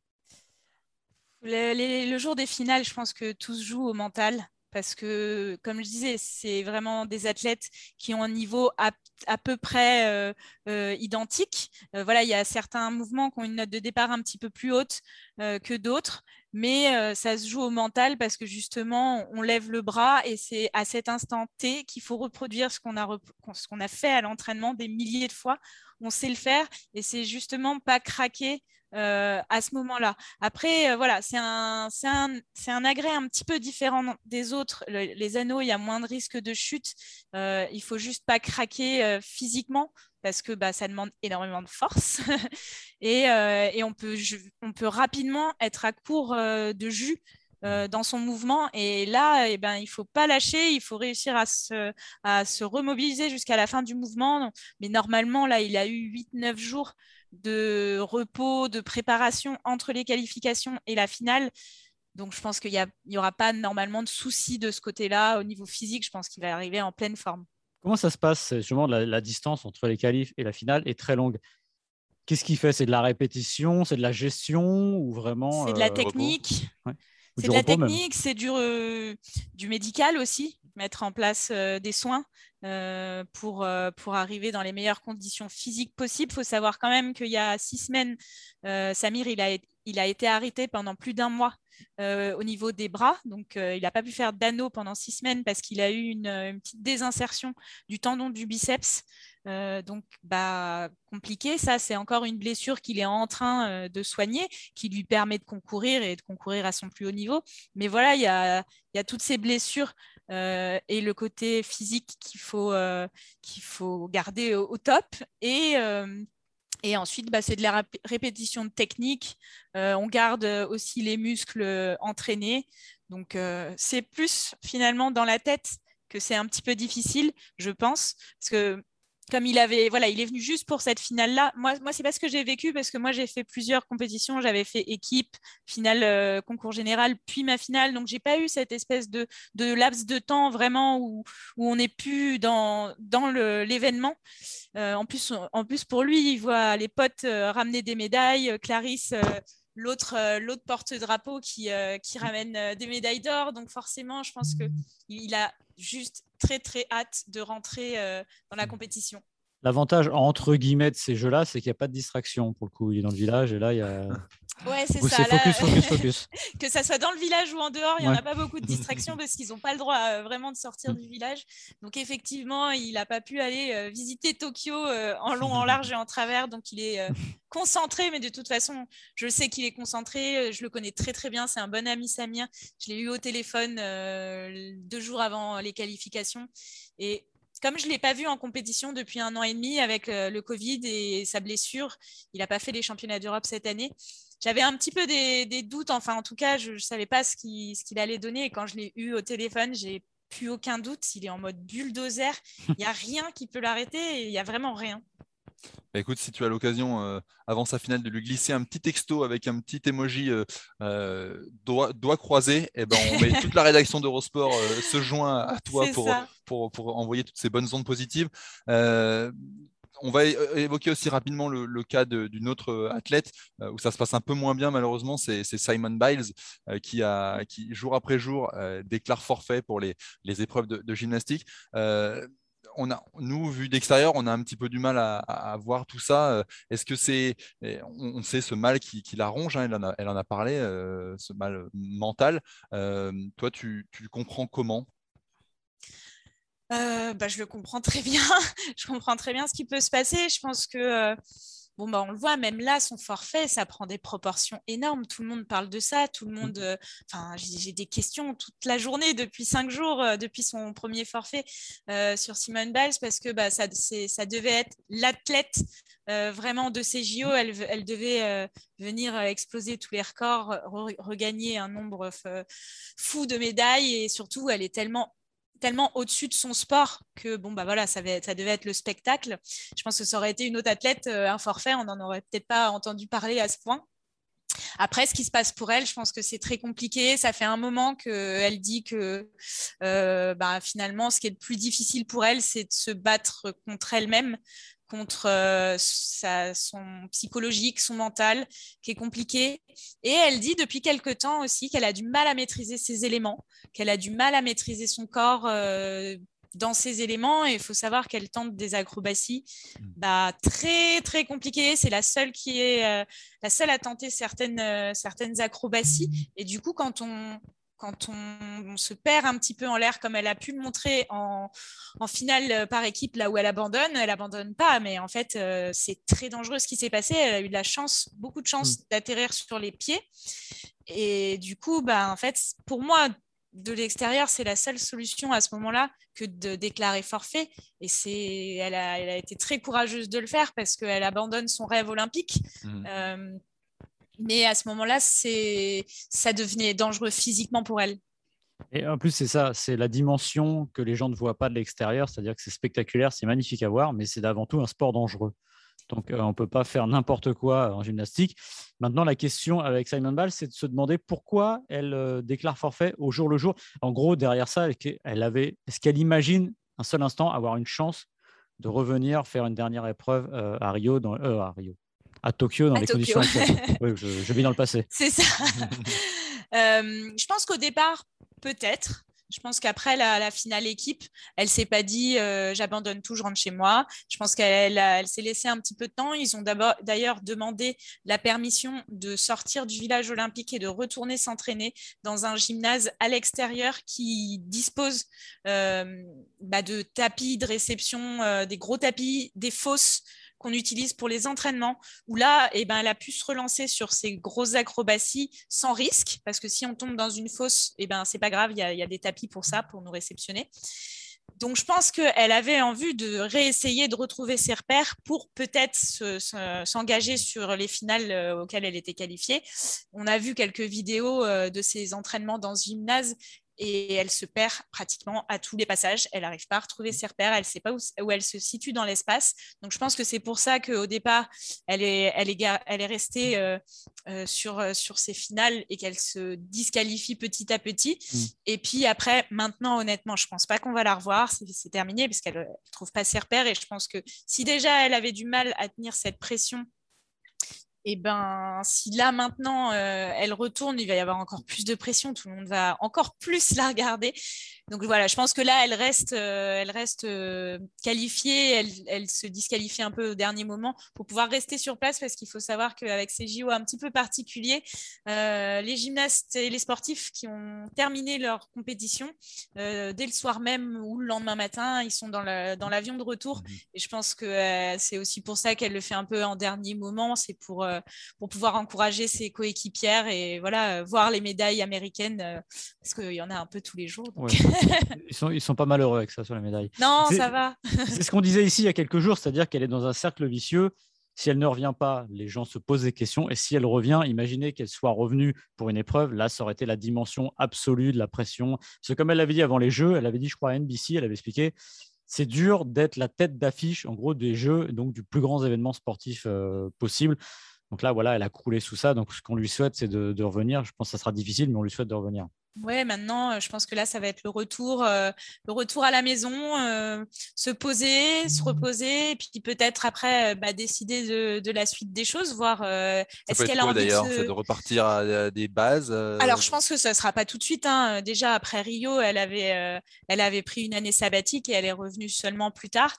Le, les- le jour des finales, je pense que tout se joue au mental. Parce que, comme je disais, c'est vraiment des athlètes qui ont un niveau à, à peu près euh, euh, identique. Euh, voilà, il y a certains mouvements qui ont une note de départ un petit peu plus haute euh, que d'autres, mais euh, ça se joue au mental parce que justement, on lève le bras et c'est à cet instant T qu'il faut reproduire ce qu'on a, rep- ce qu'on a fait à l'entraînement des milliers de fois. On sait le faire et c'est justement pas craquer euh, à ce moment-là. Après, euh, voilà, c'est un, c'est, un, c'est un agrès un petit peu différent des autres. Le, les anneaux, il y a moins de risque de chute. Euh, il faut juste pas craquer euh, physiquement parce que bah, ça demande énormément de force. et, euh, et on, peut, je, on peut rapidement être à court euh, de jus euh, dans son mouvement. Et là, eh ben, il ne faut pas lâcher, il faut réussir à se, à se remobiliser jusqu'à la fin du mouvement. Mais normalement, là, il a eu huit neuf jours de repos, de préparation entre les qualifications et la finale. Donc, je pense qu'il n'y aura pas normalement de soucis de ce côté-là. Au niveau physique, je pense qu'il va arriver en pleine forme. Comment ça se passe? Justement, la, la distance entre les qualifs et la finale est très longue. Qu'est-ce qu'il fait? C'est de la répétition, c'est de la gestion ou vraiment C'est de la euh, technique. ouais. Ou C'est du de la repos même. technique, c'est du, euh, du médical aussi, mettre en place euh, des soins euh, pour, euh, pour arriver dans les meilleures conditions physiques possibles. Il faut savoir quand même qu'il y a six semaines, euh, Samir, il a, il a été arrêté pendant plus d'un mois euh, au niveau des bras. Donc, euh, il n'a pas pu faire d'anneau pendant six semaines parce qu'il a eu une, une petite désinsertion du tendon du biceps. Euh, donc, bah, compliqué. Ça, c'est encore une blessure qu'il est en train euh, de soigner, qui lui permet de concourir et de concourir à son plus haut niveau. Mais voilà, il y a, il y a toutes ces blessures euh, et le côté physique qu'il faut, euh, qu'il faut garder au, au top. Et, euh, et ensuite, bah, c'est de la rap- répétition de technique. Euh, on garde aussi les muscles entraînés. Donc, euh, c'est plus finalement dans la tête que c'est un petit peu difficile, je pense, parce que comme il avait, voilà, il est venu juste pour cette finale-là. Moi, moi, c'est pas ce que j'ai vécu parce que moi, j'ai fait plusieurs compétitions. J'avais fait équipe, finale, euh, concours général, puis ma finale. Donc, j'ai pas eu cette espèce de, de laps de temps vraiment où, où on n'est plus dans, dans le, l'événement. Euh, en plus, en plus, pour lui, il voit les potes euh, ramener des médailles. Clarisse, euh, l'autre, euh, l'autre porte-drapeau qui, euh, qui ramène euh, des médailles d'or. Donc, forcément, je pense qu'il il a juste très, très hâte de rentrer euh, dans la compétition. L'avantage, entre guillemets, de ces jeux-là, c'est qu'il n'y a pas de distraction. Pour le coup, il est dans le village et là, il y a. Ouais, c'est Où ça. c'est Là, focus, focus, focus. que ça soit dans le village ou en dehors, il n'y Ouais. en a pas beaucoup de distractions parce qu'ils n'ont pas le droit euh, vraiment de sortir du village. Donc, effectivement, il n'a pas pu aller euh, visiter Tokyo euh, en long, en large et en travers. Donc, il est euh, concentré, mais de toute façon, je sais qu'il est concentré. Je le connais très, très bien. C'est un bon ami, Samir. Je l'ai eu au téléphone euh, deux jours avant les qualifications. Et comme je ne l'ai pas vu en compétition depuis un an et demi avec euh, le Covid et sa blessure, il n'a pas fait les championnats d'Europe cette année. J'avais un petit peu des, des doutes, enfin en tout cas, je ne savais pas ce qu'il, ce qu'il allait donner. Et quand je l'ai eu au téléphone, j'ai plus aucun doute. Il est en mode bulldozer. Il n'y a rien qui peut l'arrêter. Il n'y a vraiment rien. Bah, écoute, si tu as l'occasion, euh, avant sa finale, de lui glisser un petit texto avec un petit emoji euh, euh, doigt, doigt croisé, et ben on met toute la rédaction d'Eurosport euh, se joint à toi pour, pour, pour envoyer toutes ces bonnes ondes positives. Euh, on va évoquer aussi rapidement le, le cas de, d'une autre athlète euh, où ça se passe un peu moins bien malheureusement, c'est, c'est Simone Biles euh, qui, a, qui jour après jour euh, déclare forfait pour les, les épreuves de, de gymnastique. Euh, On a, nous, vu d'extérieur, on a un petit peu du mal à, à voir tout ça. Est-ce que c'est, on, on sait ce mal qui, qui la ronge, hein, elle, en a, elle en a parlé, euh, ce mal mental. Euh, toi, tu, tu comprends comment? Euh, bah, je le comprends très bien. Je comprends très bien ce qui peut se passer. Je pense que, euh, bon, bah, on le voit, même là, son forfait, ça prend des proportions énormes. Tout le monde parle de ça. Tout le monde, euh, enfin, j'ai, j'ai des questions toute la journée depuis cinq jours, euh, depuis son premier forfait euh, sur Simone Biles, parce que bah, ça, c'est, ça devait être l'athlète euh, vraiment de ces J O. Elle, elle devait euh, venir exploser tous les records, re- regagner un nombre f- fou de médailles, et surtout, elle est tellement tellement au-dessus de son sport que bon bah voilà, ça, avait, ça devait être le spectacle. Je pense que ça aurait été une autre athlète, euh, un forfait, on n'en aurait peut-être pas entendu parler à ce point. Après, ce qui se passe pour elle, je pense que c'est très compliqué. Ça fait un moment qu'elle dit que euh, bah, finalement, ce qui est le plus difficile pour elle, c'est de se battre contre elle-même, contre euh, sa, son psychologique, son mental, qui est compliqué. Et elle dit depuis quelque temps aussi qu'elle a du mal à maîtriser ses éléments, qu'elle a du mal à maîtriser son corps euh, dans ces éléments. Et il faut savoir qu'elle tente des acrobaties bah, très, très compliquées. C'est la seule qui est euh, la seule à tenter certaines, euh, certaines acrobaties. Et du coup, quand on... quand on, on se perd un petit peu en l'air, comme elle a pu le montrer en, en finale par équipe, là où elle abandonne, elle abandonne pas, mais en fait, euh, c'est très dangereux ce qui s'est passé. Elle a eu de la chance, beaucoup de chance mmh. d'atterrir sur les pieds. Et du coup, bah, en fait, pour moi, de l'extérieur, c'est la seule solution à ce moment-là que de déclarer forfait. Et c'est, elle a, elle a été très courageuse de le faire parce qu'elle abandonne son rêve olympique. Mmh. Euh, Mais à ce moment-là, c'est... ça devenait dangereux physiquement pour elle. Et en plus, c'est ça, c'est la dimension que les gens ne voient pas de l'extérieur, c'est-à-dire que c'est spectaculaire, c'est magnifique à voir, mais c'est avant tout un sport dangereux. Donc, euh, on ne peut pas faire n'importe quoi en gymnastique. Maintenant, la question avec Simone Biles, c'est de se demander pourquoi elle euh, déclare forfait au jour le jour. En gros, derrière ça, elle avait... est-ce qu'elle imagine un seul instant avoir une chance de revenir faire une dernière épreuve euh, à Rio, dans... euh, à Rio à Tokyo dans à les Tokyo. Conditions actuelles. Oui, je, je vis dans le passé. C'est ça. euh, je pense qu'au départ, peut-être. Je pense qu'après la, la finale équipe, elle ne s'est pas dit euh, j'abandonne tout, je rentre chez moi. Je pense qu'elle elle, elle s'est laissé un petit peu de temps. Ils ont d'abord, d'ailleurs demandé la permission de sortir du village olympique et de retourner s'entraîner dans un gymnase à l'extérieur qui dispose euh, bah, de tapis de réception, euh, des gros tapis, des fosses qu'on utilise pour les entraînements, où là, eh ben, elle a pu se relancer sur ces grosses acrobaties sans risque, parce que si on tombe dans une fosse, eh ben, c'est pas grave, il y a, y a des tapis pour ça, pour nous réceptionner. Donc, je pense qu'elle avait envie de réessayer de retrouver ses repères pour peut-être se, se, s'engager sur les finales auxquelles elle était qualifiée. On a vu quelques vidéos de ses entraînements dans ce gymnase et elle se perd pratiquement à tous les passages. Elle n'arrive pas à retrouver ses repères, elle ne sait pas où, où elle se situe dans l'espace. Donc, je pense que c'est pour ça qu'au départ, elle est, elle est, elle est restée euh, euh, sur, sur ses finales et qu'elle se disqualifie petit à petit. Mmh. Et puis après, maintenant, honnêtement, je ne pense pas qu'on va la revoir. C'est, c'est terminé parce qu'elle ne trouve pas ses repères. Et je pense que si déjà elle avait du mal à tenir cette pression, et eh ben, si là maintenant euh, elle retourne, il va y avoir encore plus de pression, tout le monde va encore plus la regarder. Donc voilà, je pense que là elle reste, euh, elle reste euh, qualifiée, elle, elle se disqualifie un peu au dernier moment pour pouvoir rester sur place parce qu'il faut savoir qu'avec ces J O un petit peu particuliers, euh, les gymnastes et les sportifs qui ont terminé leur compétition euh, dès le soir même ou le lendemain matin, ils sont dans, la, dans l'avion de retour. Et je pense que euh, c'est aussi pour ça qu'elle le fait un peu en dernier moment, c'est pour euh, pour pouvoir encourager ses coéquipières et voilà, voir les médailles américaines euh, parce qu'il y en a un peu tous les jours. Donc... Ouais. Ils sont, ils sont pas malheureux avec ça sur les médailles. Non, c'est, ça va. C'est ce qu'on disait ici il y a quelques jours, c'est-à-dire qu'elle est dans un cercle vicieux. Si elle ne revient pas, les gens se posent des questions. Et si elle revient, imaginez qu'elle soit revenue pour une épreuve. Là, ça aurait été la dimension absolue de la pression. Parce que comme elle l'avait dit avant les Jeux, elle avait dit, je crois, à N B C, elle avait expliqué, c'est dur d'être la tête d'affiche, en gros, des Jeux, donc du plus grand événement sportif euh, possible. Donc là, voilà, elle a croulé sous ça. Donc, ce qu'on lui souhaite, c'est de, de revenir. Je pense que ça sera difficile, mais on lui souhaite de revenir. Ouais, maintenant, je pense que là, ça va être le retour, euh, le retour à la maison, euh, se poser, se reposer, et puis peut-être après bah, décider de, de la suite des choses, voir euh, est-ce qu'elle a envie d'ailleurs, de, se... c'est de repartir à, à des bases. Euh... Alors, je pense que ça ne sera pas tout de suite. Hein. Déjà après Rio, elle avait, euh, elle avait pris une année sabbatique et elle est revenue seulement plus tard.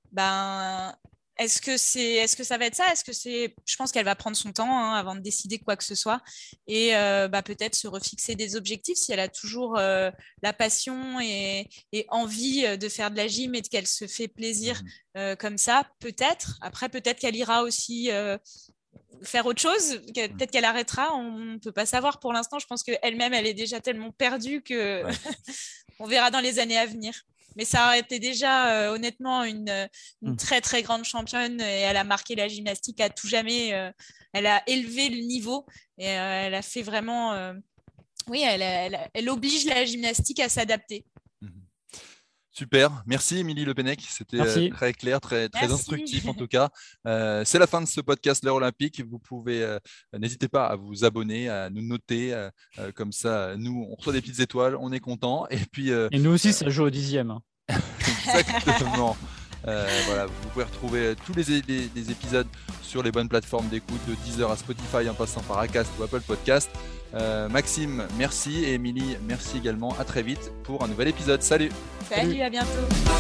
Ben Est-ce que, c'est, est-ce que ça va être ça ? Est-ce que c'est... Je pense qu'elle va prendre son temps hein, avant de décider quoi que ce soit et euh, bah, peut-être se refixer des objectifs si elle a toujours euh, la passion et, et envie de faire de la gym et qu'elle se fait plaisir euh, comme ça, peut-être. Après, peut-être qu'elle ira aussi euh, faire autre chose. Peut-être qu'elle arrêtera. On ne peut pas savoir pour l'instant. Je pense qu'elle-même, elle est déjà tellement perdue que ouais. On verra dans les années à venir. Mais ça a été déjà, euh, honnêtement, une, une mmh. très, très grande championne et elle a marqué la gymnastique à tout jamais. Euh, elle a élevé le niveau et euh, elle a fait vraiment... Euh, oui, elle, elle, elle oblige la gymnastique à s'adapter. Mmh. Super, merci Émilie Le Pennec, c'était Merci. très clair, très, très Merci. instructif en tout cas. Euh, c'est la fin de ce podcast L'heure olympique. Vous pouvez, euh, n'hésitez pas à vous abonner, à nous noter, euh, euh, comme ça, nous on reçoit des petites étoiles, on est content. Et puis, euh, Et nous aussi, ça joue au dixième. hein. exactement. Euh, voilà, vous pouvez retrouver tous les, les, les épisodes sur les bonnes plateformes d'écoute, de Deezer à Spotify en passant par Acast ou Apple Podcast. Euh, Maxime, merci, et Émilie, merci également. À très vite pour un nouvel épisode. Salut. Salut, Salut. À bientôt.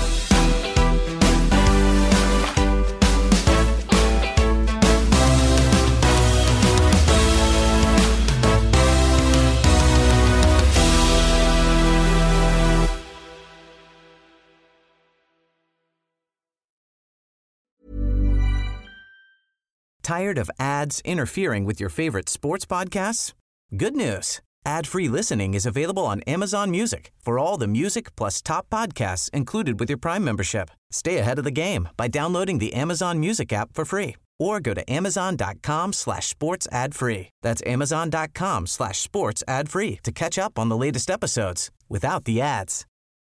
Tired of ads interfering with your favorite sports podcasts? Good news. Ad-free listening is available on Amazon Music for all the music plus top podcasts included with your Prime membership. Stay ahead of the game by downloading the Amazon Music app for free or go to amazon.com slash sports ad free. That's amazon.com slash sports ad free to catch up on the latest episodes without the ads.